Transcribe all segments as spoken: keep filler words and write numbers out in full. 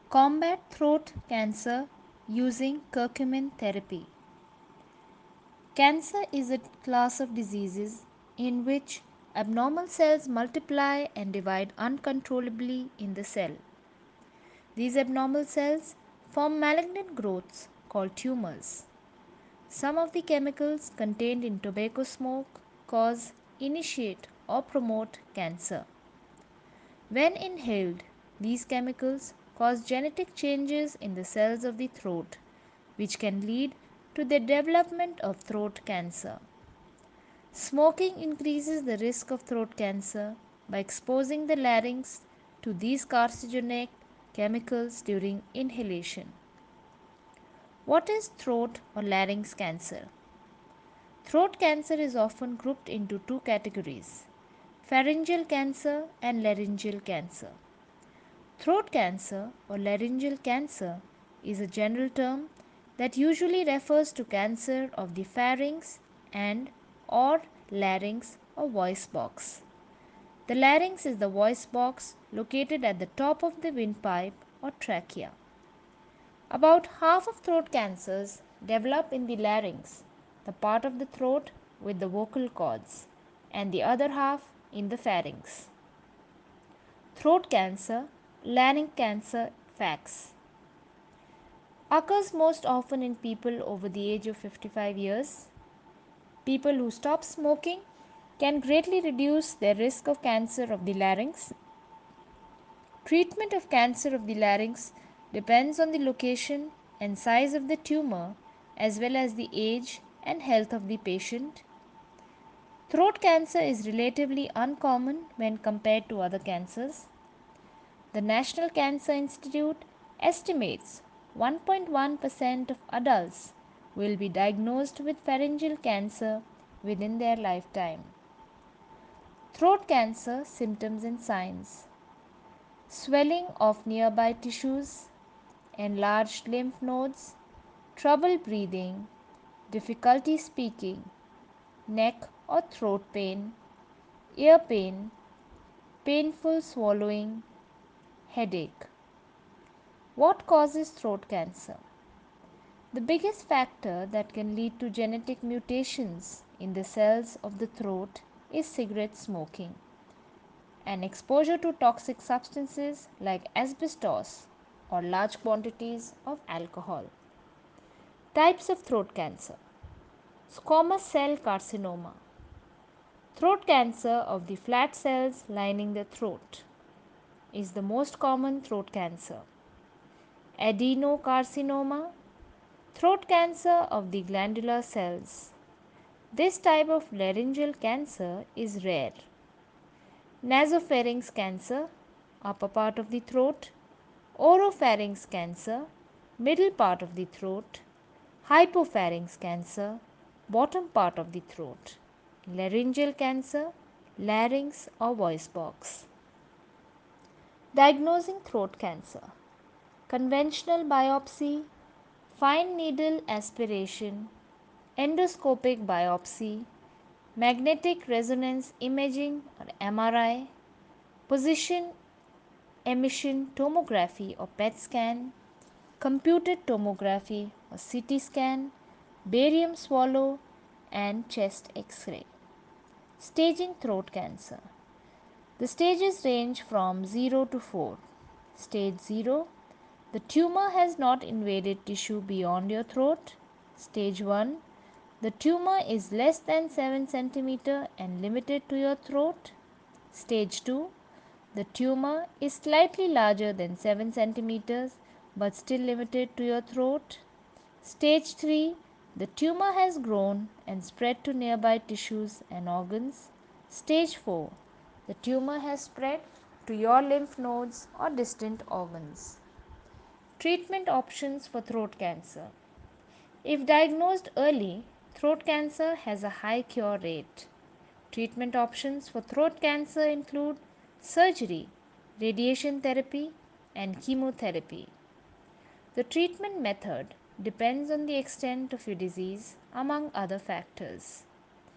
Combat throat cancer using curcumin therapy. Cancer is a class of diseases in which abnormal cells multiply and divide uncontrollably in the cell. These abnormal cells form malignant growths called tumors. Some of the chemicals contained in tobacco smoke cause, initiate, or promote cancer. When inhaled, these chemicals cause genetic changes in the cells of the throat, which can lead to the development of throat cancer. Smoking increases the risk of throat cancer by exposing the larynx to these carcinogenic chemicals during inhalation. What is throat or larynx cancer? Throat cancer is often grouped into two categories: pharyngeal cancer and laryngeal cancer. Throat cancer or laryngeal cancer is a general term that usually refers to cancer of the pharynx and or larynx or voice box. The larynx is the voice box located at the top of the windpipe or trachea. About half of throat cancers develop in the larynx, the part of the throat with the vocal cords, and the other half in the pharynx. Throat cancer, larynx cancer facts. Occurs most often in people over the age of fifty-five years. People who stop smoking can greatly reduce their risk of cancer of the larynx. Treatment of cancer of the larynx depends on the location and size of the tumor as well as the age and health of the patient. Throat cancer is relatively uncommon when compared to other cancers. The National Cancer Institute estimates one point one percent of adults will be diagnosed with pharyngeal cancer within their lifetime. Throat cancer symptoms and signs: swelling of nearby tissues, enlarged lymph nodes, trouble breathing, difficulty speaking, neck or throat pain, ear pain, painful swallowing, headache. What causes throat cancer? The biggest factor that can lead to genetic mutations in the cells of the throat is cigarette smoking and exposure to toxic substances like asbestos or large quantities of alcohol. Types of throat cancer: squamous cell carcinoma, throat cancer of the flat cells lining the throat, is the most common throat cancer. Adenocarcinoma, throat cancer of the glandular cells. This type of laryngeal cancer is rare. Nasopharynx cancer, upper part of the throat. Oropharynx cancer, middle part of the throat. Hypopharynx cancer, bottom part of the throat. Laryngeal cancer, larynx or voice box. Diagnosing throat cancer: conventional biopsy, fine needle aspiration, endoscopic biopsy, magnetic resonance imaging or M R I, position emission tomography or P E T scan, computed tomography or C T scan, barium swallow, and chest X-ray. Staging throat cancer. The stages range from zero to four. Stage zero: the tumor has not invaded tissue beyond your throat. Stage one: the tumor is less than seven centimeters and limited to your throat. Stage two: the tumor is slightly larger than seven centimeters but still limited to your throat. Stage three: the tumor has grown and spread to nearby tissues and organs. Stage four: the tumor has spread to your lymph nodes or distant organs. Treatment options for throat cancer. If diagnosed early, throat cancer has a high cure rate. Treatment options for throat cancer include surgery, radiation therapy, and chemotherapy. The treatment method depends on the extent of your disease, among other factors.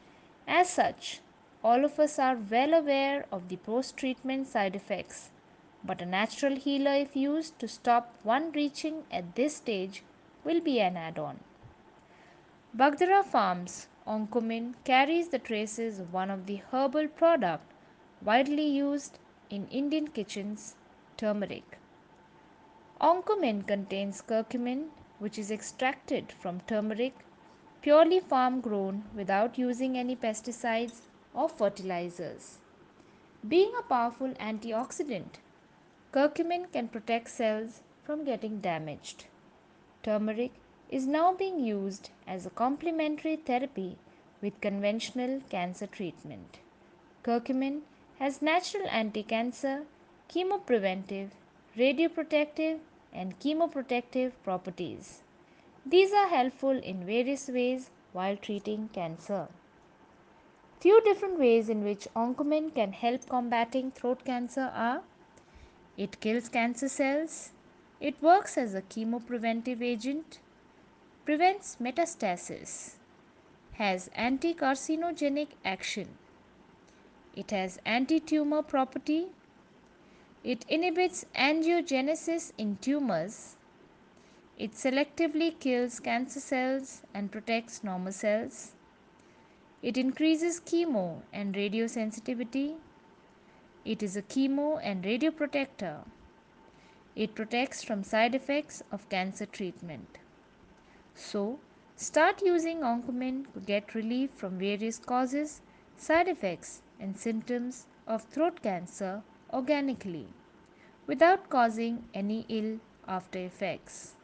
As such, all of us are well aware of the post treatment side effects but a natural healer, if used to stop one reaching at this stage, will be an add on. Bagdara Farms Oncomin carries the traces of one of the herbal product widely used in Indian kitchens, turmeric. Oncomin contains curcumin, which is extracted from turmeric, purely farm grown without using any pesticides or fertilizers. Being a powerful antioxidant, curcumin can protect cells from getting damaged. Turmeric is now being used as a complementary therapy with conventional cancer treatment. Curcumin has natural anti cancer, chemopreventive, radioprotective, and chemoprotective properties. These are helpful in various ways while treating cancer. Few different ways in which Oncomin can help combating throat cancer are: it kills cancer cells, it works as a chemopreventive agent, prevents metastasis, has anti-carcinogenic action, it has anti-tumor property, it inhibits angiogenesis in tumors, it selectively kills cancer cells and protects normal cells, it increases chemo and radiosensitivity, it is a chemo and radioprotector, it protects from side effects of cancer treatment. So, start using Oncomin to get relief from various causes, side effects, and symptoms of throat cancer organically without causing any ill after effects.